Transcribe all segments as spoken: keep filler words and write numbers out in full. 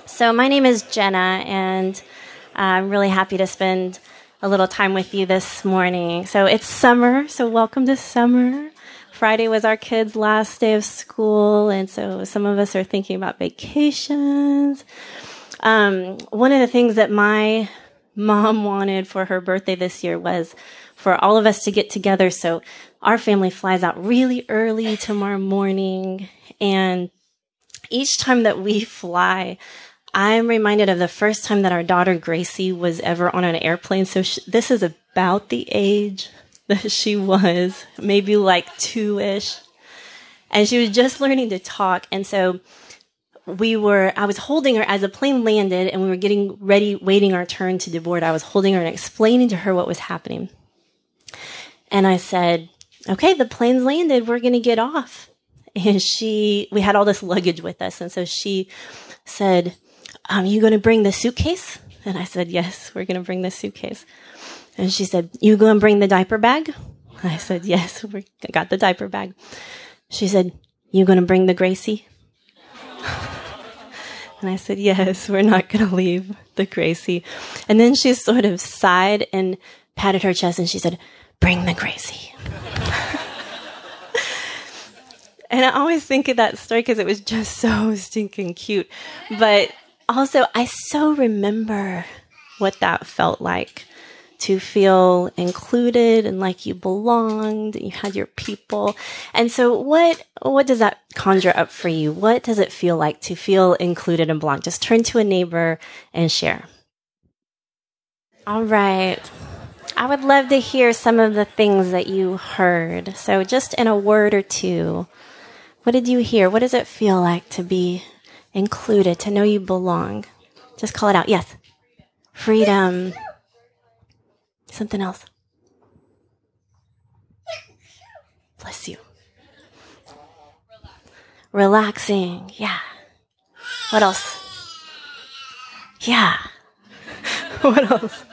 So my name is Jenna, and I'm really happy to spend a little time with you this morning. So it's summer, so welcome to summer. Friday was our kids' last day of school, and so some of us are thinking about vacations. Um, one of the things that my mom wanted for her birthday this year was for all of us to get together. So our family flies out really early tomorrow morning, and each time that we fly, I'm reminded of the first time that our daughter Gracie was ever on an airplane. So she, this is about the age that she was, maybe like two-ish. And she was just learning to talk. And so we were, I was holding her as the plane landed and we were getting ready, waiting our turn to deboard. I was holding her and explaining to her what was happening. And I said, okay, the plane's landed. We're going to get off. And she, we had all this luggage with us. And so she said, um, you going to bring the suitcase? And I said, yes, we're going to bring the suitcase. And she said, you going to bring the diaper bag? I said, yes, we got the diaper bag. She said, you going to bring the Gracie? And I said, yes, we're not going to leave the Gracie. And then she sort of sighed and patted her chest and she said, bring the Gracie. And I always think of that story because it was just so stinking cute. But also, I so remember what that felt like, to feel included and like you belonged, you had your people. And so what what does that conjure up for you? What does it feel like to feel included and belong? Just turn to a neighbor and share. All right. I would love to hear some of the things that you heard. So just in a word or two, what did you hear? What does it feel like to be included, to know you belong? Just call it out. Yes. Freedom. Something else. Bless you. Relaxing. Yeah. What else? Yeah. What else?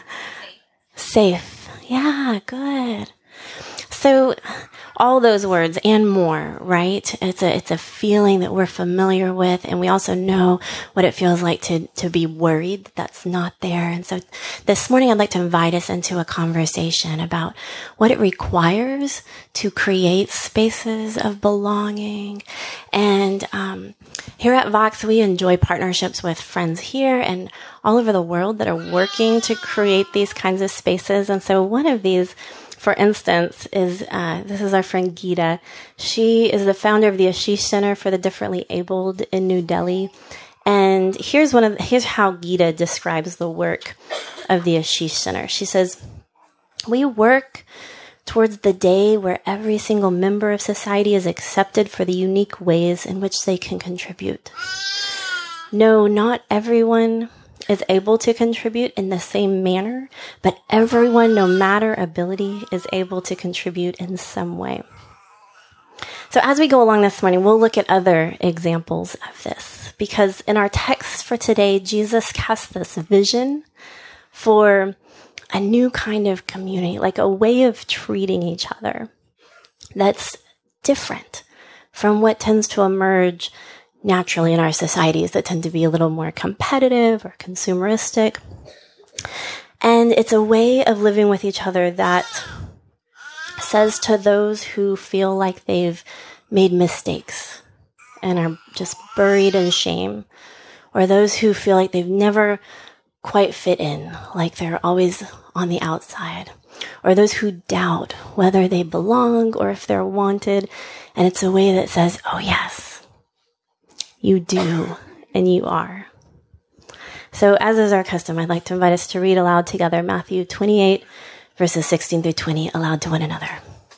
Safe. Yeah, good. So all those words and more, right? It's a, it's a feeling that we're familiar with. And we also know what it feels like to, to be worried that that's not there. And so this morning, I'd like to invite us into a conversation about what it requires to create spaces of belonging. And, um, here at Vox, we enjoy partnerships with friends here and all over the world that are working to create these kinds of spaces. And so one of these, for instance, is uh, this is our friend Geeta. She is the founder of the Ashish Center for the Differently Abled in New Delhi. And here's one of the, here's how Geeta describes the work of the Ashish Center. She says, "We work towards the day where every single member of society is accepted for the unique ways in which they can contribute. No, not everyone is able to contribute in the same manner, but everyone, no matter ability, is able to contribute in some way." So as we go along this morning, we'll look at other examples of this, because in our text for today, Jesus casts this vision for a new kind of community, like a way of treating each other that's different from what tends to emerge naturally in our societies that tend to be a little more competitive or consumeristic. And it's a way of living with each other that says to those who feel like they've made mistakes and are just buried in shame, or those who feel like they've never quite fit in, like they're always on the outside, or those who doubt whether they belong or if they're wanted. And it's a way that says, oh yes, you do, and you are. So as is our custom, I'd like to invite us to read aloud together Matthew twenty-eight, verses sixteen through twenty, aloud to one another.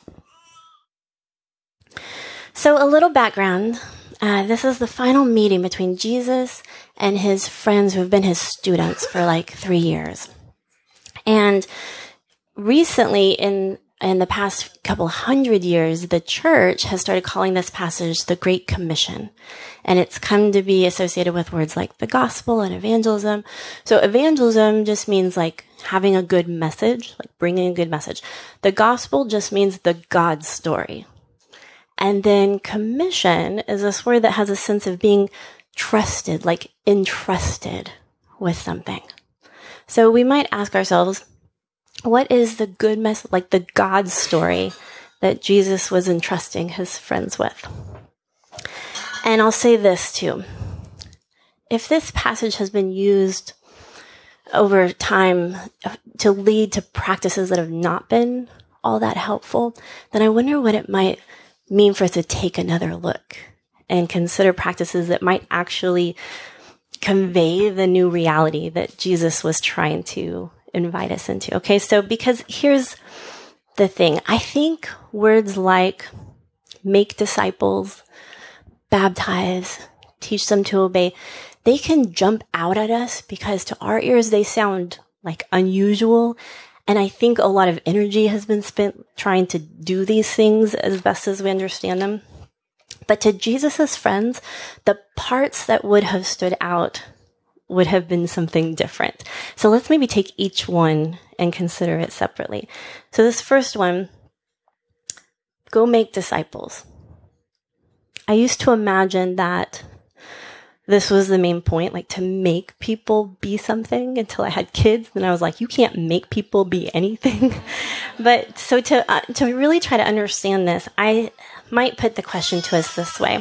So a little background. Uh, this is the final meeting between Jesus and his friends who have been his students for like three years. And recently, in in the past couple hundred years, the church has started calling this passage the Great Commission. And it's come to be associated with words like the gospel and evangelism. So evangelism just means like having a good message, like bringing a good message. The gospel just means the God story. And then commission is this word that has a sense of being trusted, like entrusted with something. So we might ask ourselves, what is the good message, like the God story that Jesus was entrusting his friends with? And I'll say this too. If this passage has been used over time to lead to practices that have not been all that helpful, then I wonder what it might mean for us to take another look and consider practices that might actually convey the new reality that Jesus was trying to invite us into. Okay, so because here's the thing. I think words like make disciples, baptize, teach them to obey, they can jump out at us because to our ears they sound like unusual. And I think a lot of energy has been spent trying to do these things as best as we understand them. But to Jesus's friends, the parts that would have stood out would have been something different. So let's maybe take each one and consider it separately. So this first one, go make disciples. I used to imagine that this was the main point, like to make people be something until I had kids. Then I was like, you can't make people be anything. But so to uh, to really try to understand this, I might put the question to us this way.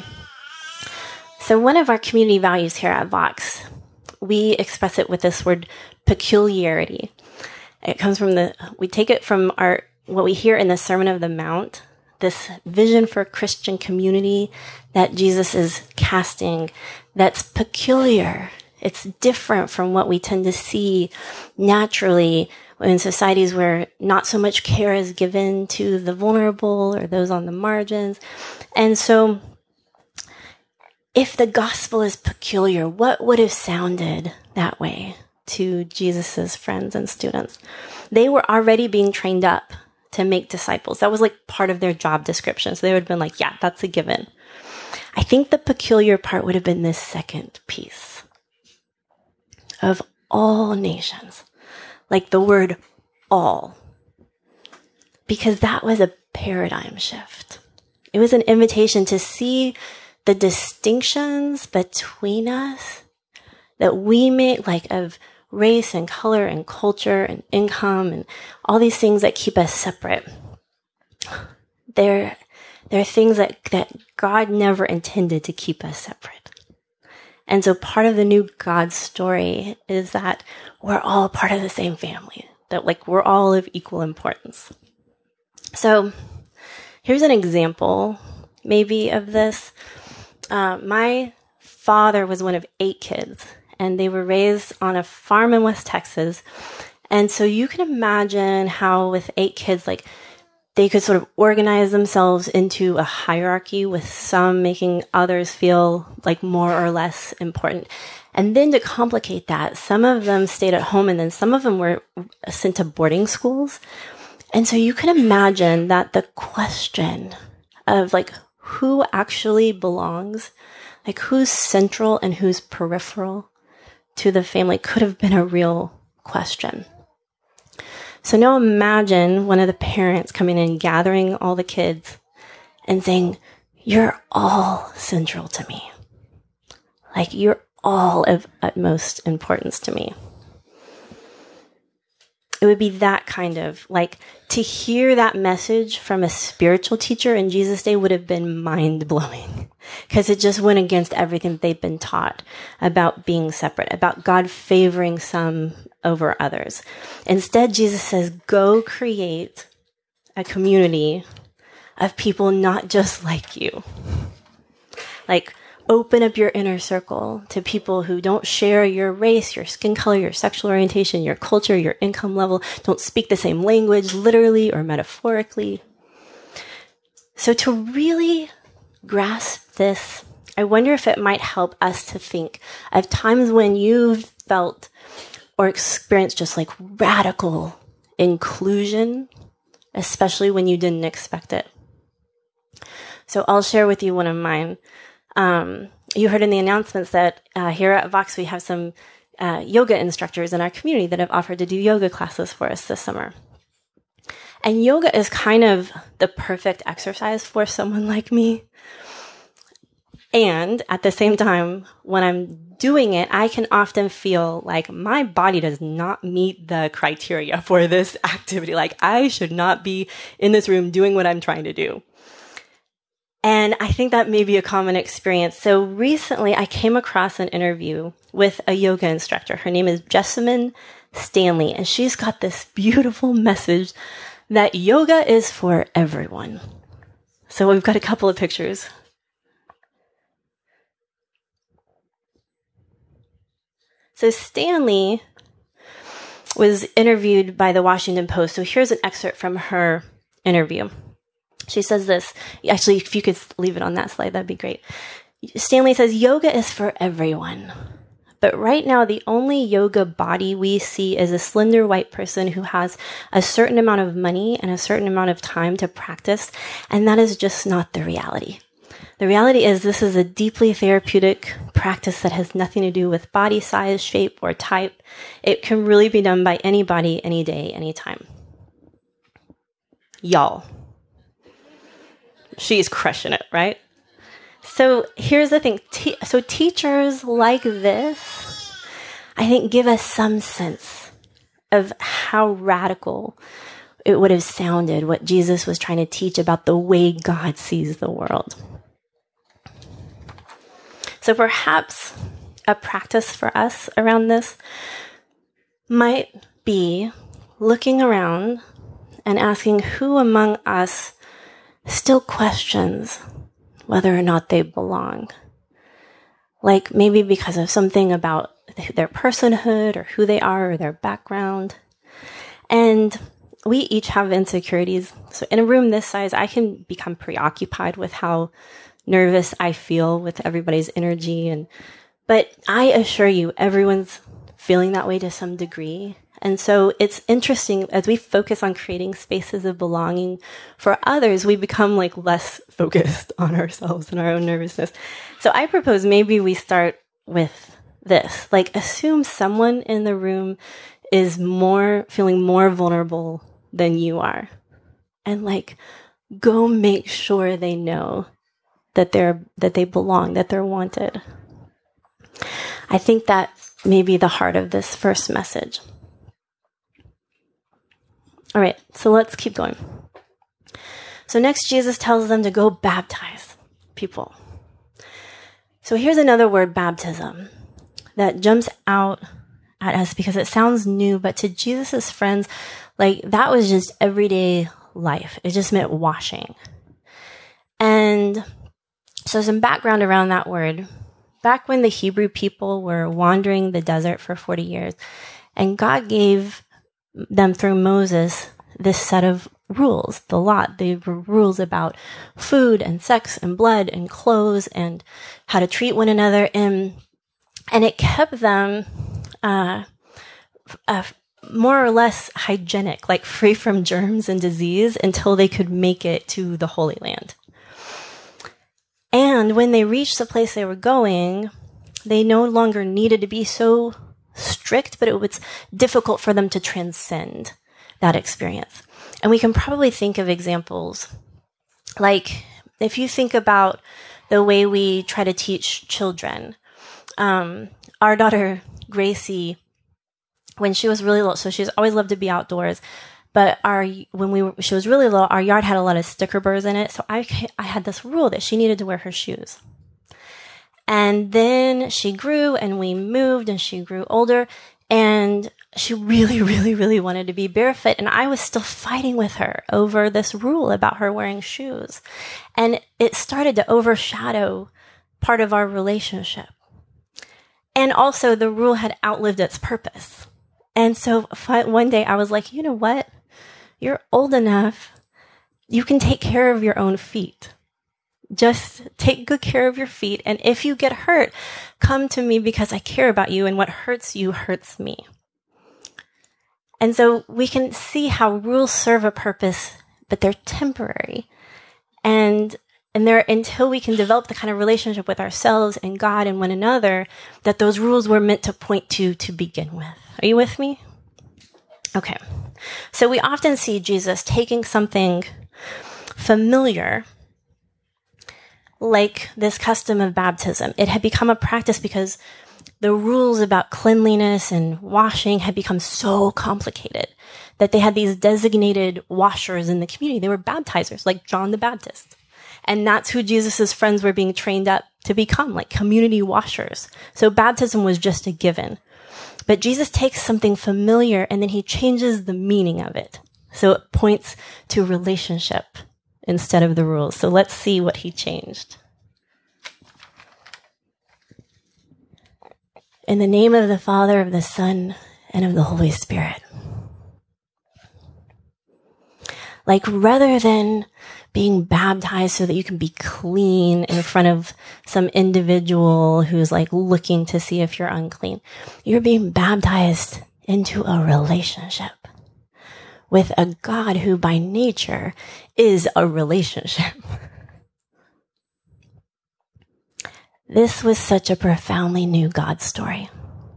So one of our community values here at Vox, we express it with this word peculiarity. It comes from the, we take it from our, what we hear in the Sermon of the Mount, this vision for Christian community that Jesus is casting that's peculiar. It's different from what we tend to see naturally in societies where not so much care is given to the vulnerable or those on the margins. And so if the gospel is peculiar, what would have sounded that way to Jesus's friends and students? They were already being trained up to make disciples. That was like part of their job description. So they would have been like, yeah, that's a given. I think the peculiar part would have been this second piece of all nations, like the word all, because that was a paradigm shift. It was an invitation to see the distinctions between us that we make, like of race and color and culture and income and all these things that keep us separate. They're, they're things that, that God never intended to keep us separate. And so part of the new God story is that we're all part of the same family, that like we're all of equal importance. So here's an example maybe of this. Uh, my father was one of eight kids, and they were raised on a farm in West Texas. And so you can imagine how with eight kids, like they could sort of organize themselves into a hierarchy with some making others feel like more or less important. And then to complicate that, some of them stayed at home and then some of them were sent to boarding schools. And so you can imagine that the question of like who actually belongs, like who's central and who's peripheral to the family could have been a real question. So now imagine one of the parents coming in, gathering all the kids and saying, you're all central to me. Like you're all of utmost importance to me. It would be that kind of, like, to hear that message from a spiritual teacher in Jesus' day would have been mind-blowing because it just went against everything they've been taught about being separate, about God favoring some over others. Instead, Jesus says, go create a community of people not just like you. Like, open up your inner circle to people who don't share your race, your skin color, your sexual orientation, your culture, your income level, don't speak the same language, literally or metaphorically. So to really grasp this, I wonder if it might help us to think of times when you've felt or experienced just like radical inclusion, especially when you didn't expect it. So I'll share with you one of mine. Um, you heard in the announcements that uh, here at Vox, we have some uh, yoga instructors in our community that have offered to do yoga classes for us this summer. And yoga is kind of the perfect exercise for someone like me. And at the same time, when I'm doing it, I can often feel like my body does not meet the criteria for this activity. Like I should not be in this room doing what I'm trying to do. And I think that may be a common experience. So recently I came across an interview with a yoga instructor. Her name is Jessamine Stanley, and she's got this beautiful message that yoga is for everyone. So we've got a couple of pictures. So Stanley was interviewed by the Washington Post. So here's an excerpt from her interview. She says this. Actually, if you could leave it on that slide, that'd be great. Stanley says, yoga is for everyone. But right now, the only yoga body we see is a slender white person who has a certain amount of money and a certain amount of time to practice. And that is just not the reality. The reality is this is a deeply therapeutic practice that has nothing to do with body size, shape, or type. It can really be done by anybody, any day, anytime. Y'all. She's crushing it, right? So here's the thing. Te- so teachers like this, I think, give us some sense of how radical it would have sounded what Jesus was trying to teach about the way God sees the world. So perhaps a practice for us around this might be looking around and asking who among us still questions whether or not they belong. Like maybe because of something about their personhood or who they are or their background. And we each have insecurities. So in a room this size, I can become preoccupied with how nervous I feel with everybody's energy. And but I assure you, everyone's feeling that way to some degree. And so it's interesting as we focus on creating spaces of belonging for others, we become like less focused on ourselves and our own nervousness. So I propose maybe we start with this, like assume someone in the room is more feeling more vulnerable than you are. And like go make sure they know that they're that they belong, that they're wanted. I think that may be the heart of this first message. All right, so let's keep going. So next, Jesus tells them to go baptize people. So here's another word, baptism, that jumps out at us because it sounds new, but to Jesus' friends, like that was just everyday life. It just meant washing. And so some background around that word. Back when the Hebrew people were wandering the desert for forty years, and God gave them through Moses this set of rules, the law. They were rules about food and sex and blood and clothes and how to treat one another. And, and it kept them uh, uh, more or less hygienic, like free from germs and disease until they could make it to the Holy Land. And when they reached the place they were going, they no longer needed to be so strict, but it was difficult for them to transcend that experience. And we can probably think of examples like if you think about the way we try to teach children. Um, our daughter, Gracie, when she was really little, so she's always loved to be outdoors, but our when we were, she was really little, our yard had a lot of sticker burrs in it. So I, I had this rule that she needed to wear her shoes. And then she grew and we moved and she grew older and she really, really, really wanted to be barefoot. And I was still fighting with her over this rule about her wearing shoes. And it started to overshadow part of our relationship. And also the rule had outlived its purpose. And so one day I was like, you know what? You're old enough. You can take care of your own feet. Just take good care of your feet. And if you get hurt, come to me because I care about you. And what hurts you hurts me. And so we can see how rules serve a purpose, but they're temporary. And and they're until we can develop the kind of relationship with ourselves and God and one another that those rules were meant to point to to begin with. Are you with me? Okay. So we often see Jesus taking something familiar like this custom of baptism. It had become a practice because the rules about cleanliness and washing had become so complicated that they had these designated washers in the community. They were baptizers, like John the Baptist. And that's who Jesus' friends were being trained up to become, like community washers. So baptism was just a given. But Jesus takes something familiar and then he changes the meaning of it. So it points to relationship instead of the rules. So let's see what he changed. In the name of the Father, of the Son, and of the Holy Spirit. Like, rather than being baptized so that you can be clean in front of some individual who's like looking to see if you're unclean, you're being baptized into a relationship with a God who by nature is a relationship. This was such a profoundly new God story.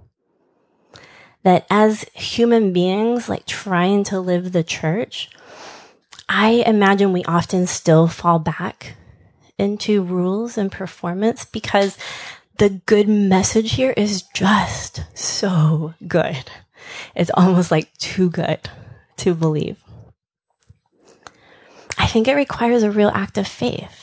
That as human beings, like trying to live the church, I imagine we often still fall back into rules and performance because the good message here is just so good. It's almost like too good to believe. I think it requires a real act of faith.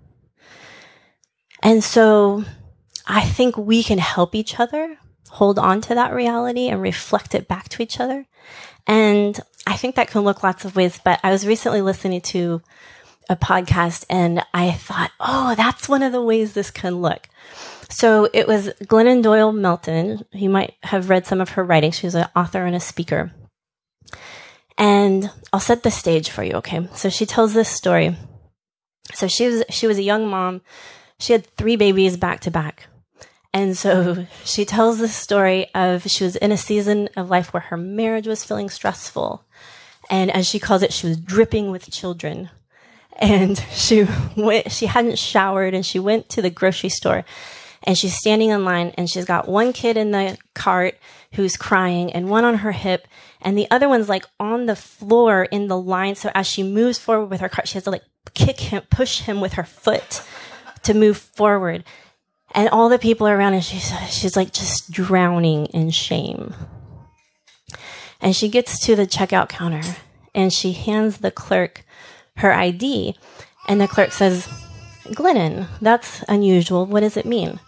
And so I think we can help each other hold on to that reality and reflect it back to each other. And I think that can look lots of ways, but I was recently listening to a podcast and I thought, oh, that's one of the ways this can look. So it was Glennon Doyle Melton. You might have read some of her writing. She's an author and a speaker. And I'll set the stage for you, okay? So she tells this story. So she was she was a young mom. She had three babies back to back. And so she tells this story of she was in a season of life where her marriage was feeling stressful. And as she calls it, she was dripping with children. And she went, she hadn't showered and she went to the grocery store and she's standing in line and she's got one kid in the cart who's crying and one on her hip and the other one's like on the floor in the line. So as she moves forward with her cart, she has to like kick him, push him with her foot to move forward. And all the people are around and she's, she's like just drowning in shame. And she gets to the checkout counter and she hands the clerk her I D. And the clerk says, Glennon, that's unusual. What does it mean?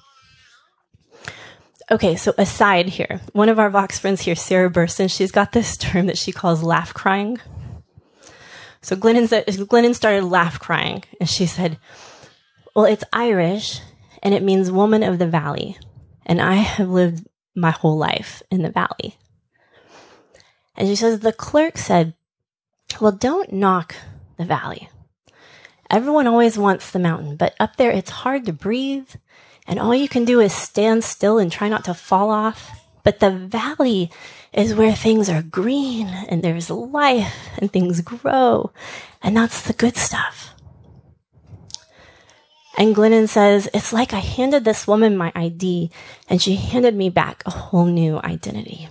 Okay, so aside here, one of our Vox friends here, Sarah Burson, she's got this term that she calls laugh crying. So Glennon, said, Glennon started laugh crying and she said, well, it's Irish and it means woman of the valley. And I have lived my whole life in the valley. And she says, the clerk said, well, don't knock the valley. Everyone always wants the mountain, but up there it's hard to breathe. And all you can do is stand still and try not to fall off. But the valley is where things are green and there's life and things grow. And that's the good stuff. And Glennon says, it's like I handed this woman my I D and she handed me back a whole new identity.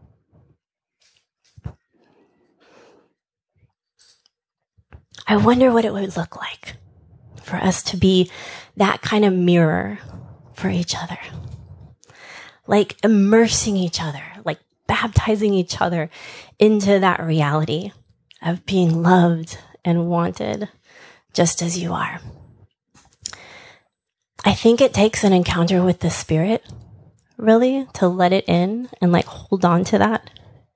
I wonder what it would look like for us to be that kind of mirror for each other. Like immersing each other, like baptizing each other into that reality of being loved and wanted just as you are. I think it takes an encounter with the Spirit, really, to let it in and like hold on to that.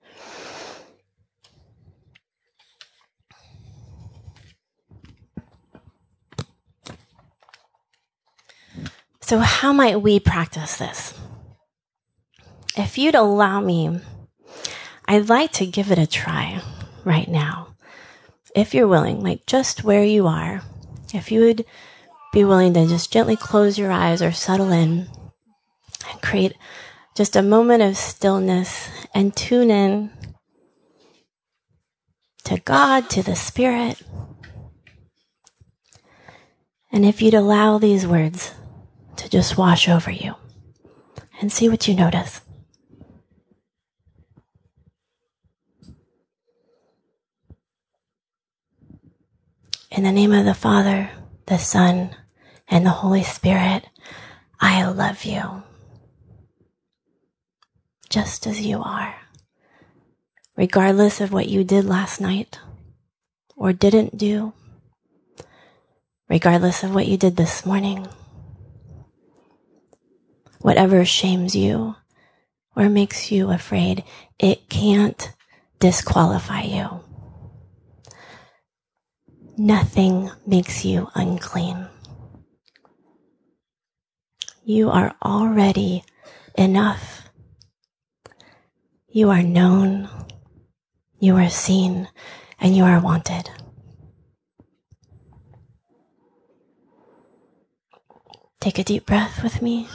So how might we practice this? If you'd allow me, I'd like to give it a try right now. If you're willing, like just where you are, if you would be willing to just gently close your eyes or settle in and create just a moment of stillness and tune in to God, to the Spirit. And if you'd allow these words to just wash over you and see what you notice. In the name of the Father, the Son, and the Holy Spirit, I love you, just as you are, regardless of what you did last night or didn't do, regardless of what you did this morning, whatever shames you or makes you afraid, it can't disqualify you. Nothing makes you unclean. You are already enough. You are known, you are seen, and you are wanted. Take a deep breath with me.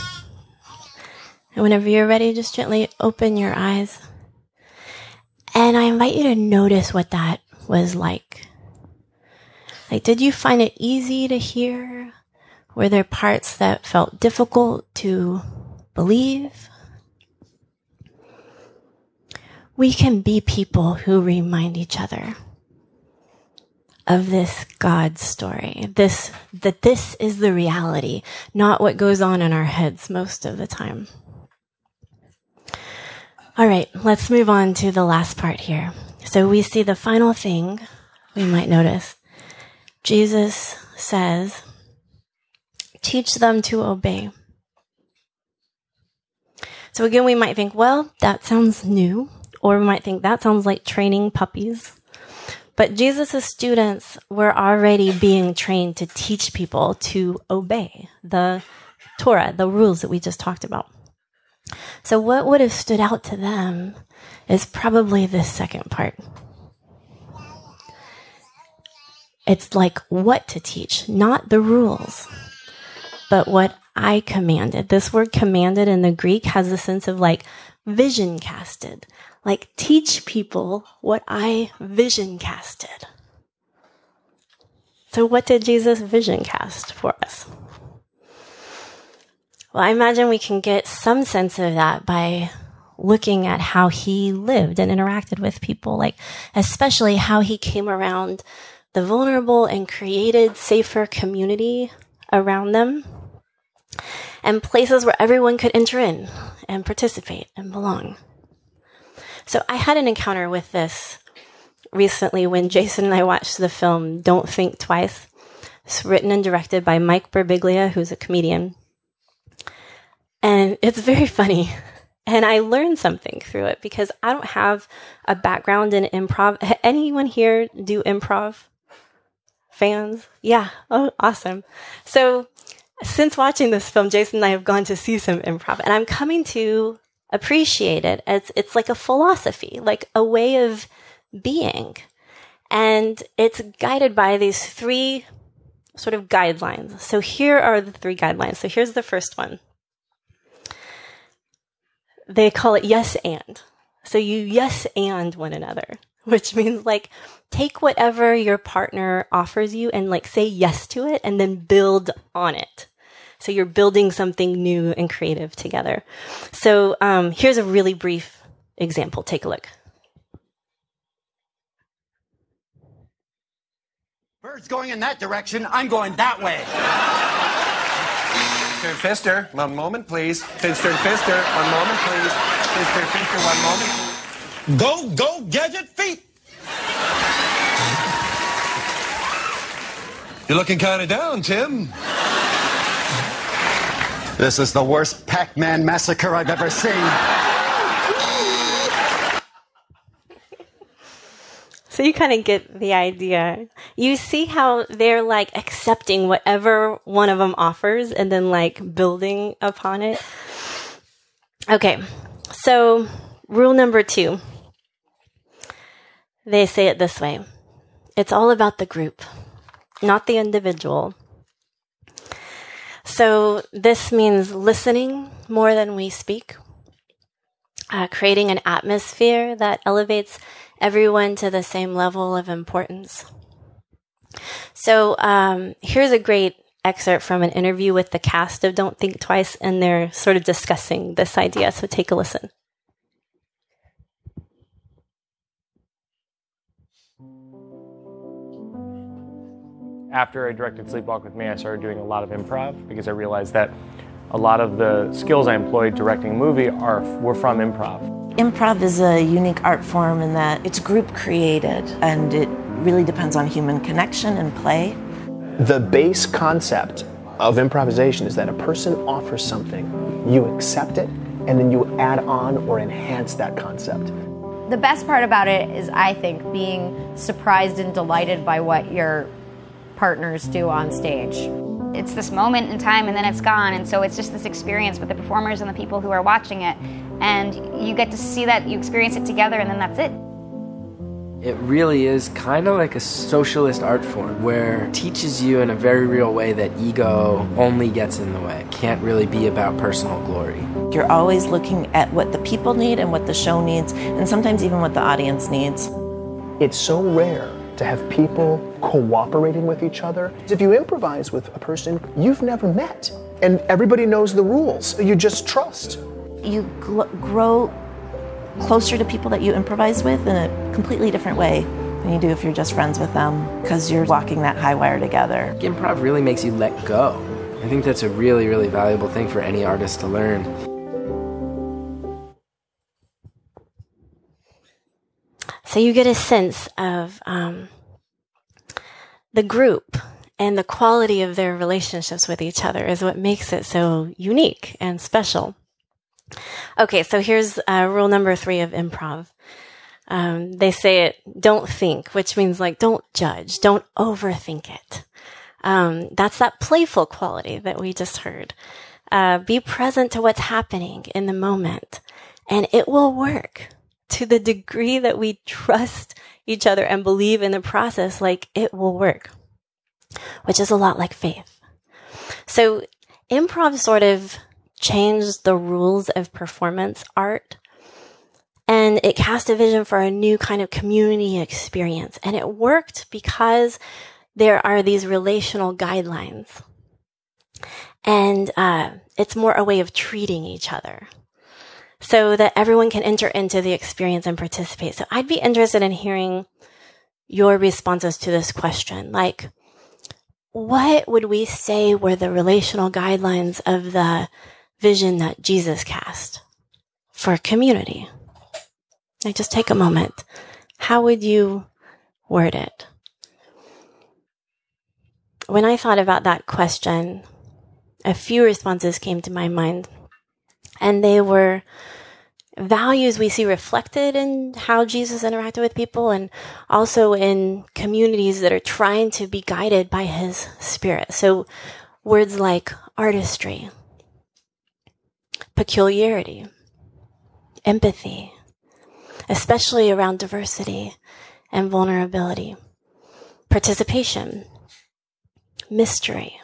And whenever you're ready, just gently open your eyes. And I invite you to notice what that was like. Like, did you find it easy to hear? Were there parts that felt difficult to believe? We can be people who remind each other of this God story, this, that this is the reality, not what goes on in our heads most of the time. All right, let's move on to the last part here. So we see the final thing we might notice. Jesus says, teach them to obey. So again, we might think, well, that sounds new, or we might think that sounds like training puppies. But Jesus' students were already being trained to teach people to obey the Torah, the rules that we just talked about. So what would have stood out to them is probably this second part. It's like what to teach, not the rules, but what I commanded. This word commanded in the Greek has a sense of like vision casted. Like teach people what I vision casted. So what did Jesus vision cast for us? Well, I imagine we can get some sense of that by looking at how he lived and interacted with people, like especially how he came around the vulnerable and created safer community around them and places where everyone could enter in and participate and belong. So I had an encounter with this recently when Jason and I watched the film Don't Think Twice. It's written and directed by Mike Birbiglia, who's a comedian. And it's very funny. And I learned something through it because I don't have a background in improv. Anyone here do improv? Fans? Yeah. Oh, awesome. So since watching this film, Jason and I have gone to see some improv, and I'm coming to appreciate it as it's like a philosophy, like a way of being. And it's guided by these three sort of guidelines. So here are the three guidelines. So here's the first one. They call it yes and. So you yes and one another, which means like take whatever your partner offers you and like say yes to it and then build on it. So you're building something new and creative together. So um, here's a really brief example. Take a look. Bird's going in that direction. I'm going that way. Mister Pfister, one moment, please. Mister Pfister, one moment, please. Mister Pfister, one moment, please. Go, go, gadget feet. You're looking kind of down, Tim. This is the worst Pac-Man massacre I've ever seen. So you kind of get the idea. You see how they're like accepting whatever one of them offers and then like building upon it. Okay, so rule number two. They say it this way. It's all about the group, not the individual. So this means listening more than we speak, uh, creating an atmosphere that elevates everyone to the same level of importance. So um, here's a great excerpt from an interview with the cast of Don't Think Twice, and they're sort of discussing this idea. So take a listen. After I directed Sleepwalk with Me, I started doing a lot of improv because I realized that a lot of the skills I employed directing a movie are were from improv. Improv is a unique art form in that it's group created, and it really depends on human connection and play. The base concept of improvisation is that a person offers something, you accept it, and then you add on or enhance that concept. The best part about it is, I think, being surprised and delighted by what your partners do on stage. It's this moment in time and then it's gone, and so it's just this experience with the performers and the people who are watching it, and you get to see that, you experience it together, and then that's it. It really is kind of like a socialist art form where it teaches you in a very real way that ego only gets in the way. It can't really be about personal glory. You're always looking at what the people need and what the show needs, and sometimes even what the audience needs. It's so rare to have people cooperating with each other. If you improvise with a person you've never met, and everybody knows the rules, you just trust. You gl- grow closer to people that you improvise with in a completely different way than you do if you're just friends with them, because you're walking that high wire together. Improv really makes you let go. I think that's a really, really valuable thing for any artist to learn. So you get a sense of um, the group and the quality of their relationships with each other is what makes it so unique and special. Okay, so here's uh, rule number three of improv. Um, they say it, don't think, which means like don't judge, don't overthink it. Um, that's that playful quality that we just heard. Uh, be present to what's happening in the moment, and it will work to the degree that we trust each other and believe in the process, like it will work, which is a lot like faith. So improv sort of changed the rules of performance art, and it cast a vision for a new kind of community experience. And it worked because there are these relational guidelines, and uh, it's more a way of treating each other so that everyone can enter into the experience and participate. So I'd be interested in hearing your responses to this question. Like, what would we say were the relational guidelines of the vision that Jesus cast for community? Like, just take a moment. How would you word it? When I thought about that question, a few responses came to my mind, and they were values we see reflected in how Jesus interacted with people, and also in communities that are trying to be guided by his spirit. So words like artistry, peculiarity, empathy, especially around diversity and vulnerability, participation, mystery.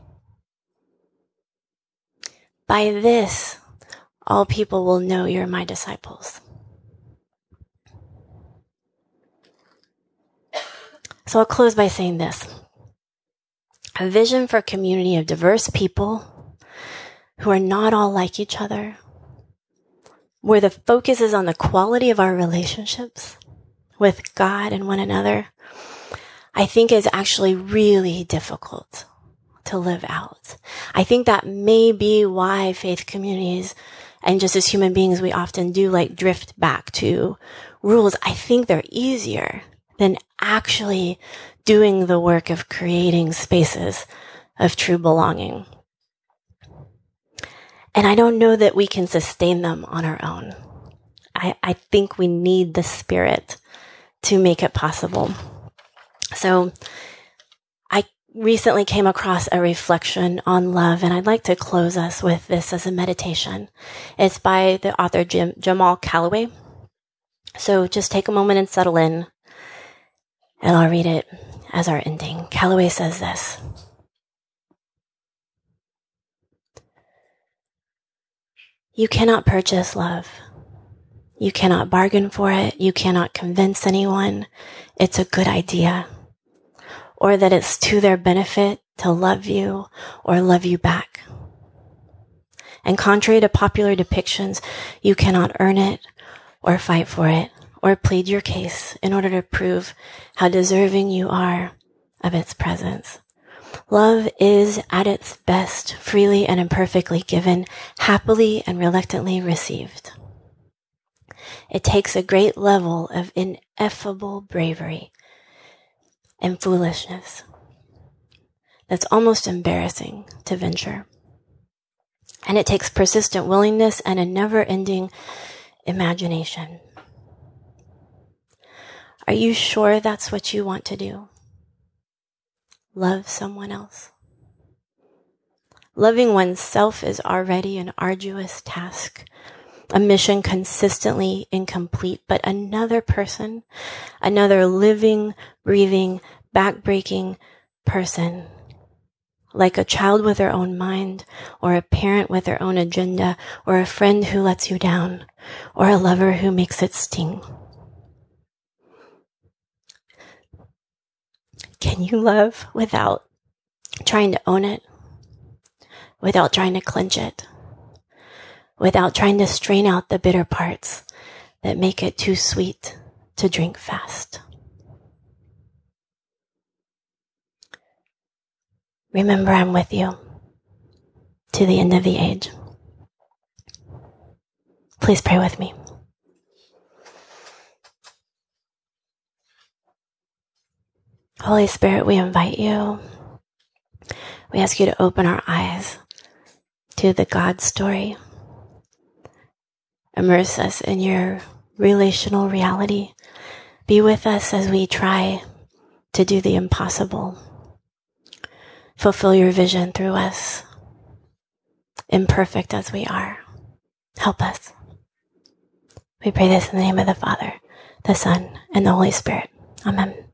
By this, all people will know you're my disciples. So I'll close by saying this. A vision for a community of diverse people who are not all like each other, where the focus is on the quality of our relationships with God and one another, I think is actually really difficult to live out. I think that may be why faith communities and just as human beings, we often do like drift back to rules. I think they're easier than actually doing the work of creating spaces of true belonging. And I don't know that we can sustain them on our own. I, I think we need the Spirit to make it possible. So I recently came across a reflection on love, and I'd like to close us with this as a meditation. It's by the author Jim, Jamal Calloway. So just take a moment and settle in, and I'll read it as our ending. Calloway says this: you cannot purchase love. You cannot bargain for it. You cannot convince anyone it's a good idea, or that it's to their benefit to love you or love you back. And contrary to popular depictions, you cannot earn it or fight for it or plead your case in order to prove how deserving you are of its presence. Love is at its best, freely and imperfectly given, happily and reluctantly received. It takes a great level of ineffable bravery and foolishness that's almost embarrassing to venture. And it takes persistent willingness and a never-ending imagination. Are you sure that's what you want to do? Love someone else? Loving oneself is already an arduous task, a mission consistently incomplete, but another person, another living, breathing, back-breaking person, like a child with their own mind, or a parent with their own agenda, or a friend who lets you down, or a lover who makes it sting. Can you love without trying to own it, without trying to clench it, without trying to strain out the bitter parts that make it too sweet to drink fast? Remember, I'm with you to the end of the age. Please pray with me. Holy Spirit, we invite you. We ask you to open our eyes to the God story. Immerse us in your relational reality. Be with us as we try to do the impossible. Fulfill your vision through us, imperfect as we are. Help us. We pray this in the name of the Father, the Son, and the Holy Spirit. Amen.